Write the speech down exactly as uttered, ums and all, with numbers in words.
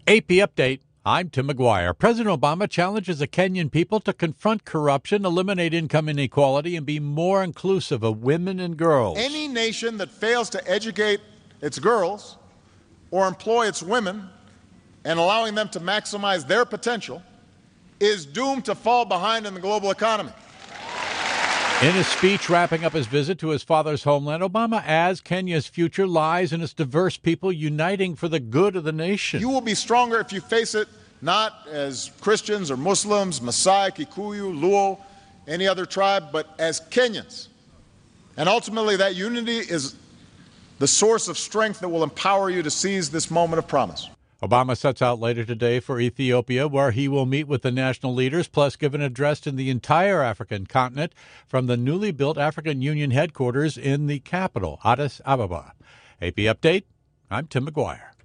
A P Update. I'm Tim McGuire. President Obama challenges the Kenyan people to confront corruption, eliminate income inequality, and be more inclusive of women and girls. Any nation that fails to educate its girls or employ its women and allowing them to maximize their potential is doomed to fall behind in the global economy. In a speech wrapping up his visit to his father's homeland, Obama adds Kenya's future lies in its diverse people uniting for the good of the nation. You will be stronger if you face it not as Christians or Muslims, Maasai, Kikuyu, Luo, any other tribe, but as Kenyans. And ultimately, that unity is the source of strength that will empower you to seize this moment of promise. Obama sets out later today for Ethiopia, where he will meet with the national leaders, plus give an address to the entire African continent from the newly built African Union headquarters in the capital, Addis Ababa. A P Update, I'm Tim McGuire.